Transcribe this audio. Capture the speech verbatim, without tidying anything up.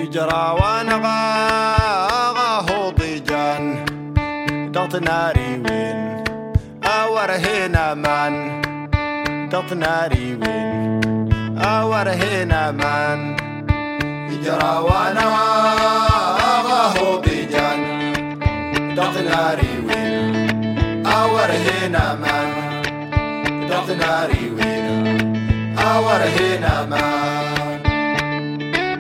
جرى وانا غاهو ضيجان دغت ناري وين اور هنا من دغت ناري وين اور هنا من جرى وانا غاهو ضيجان دغت ناري وين اور هنا من دغت ناري وين اور هنا من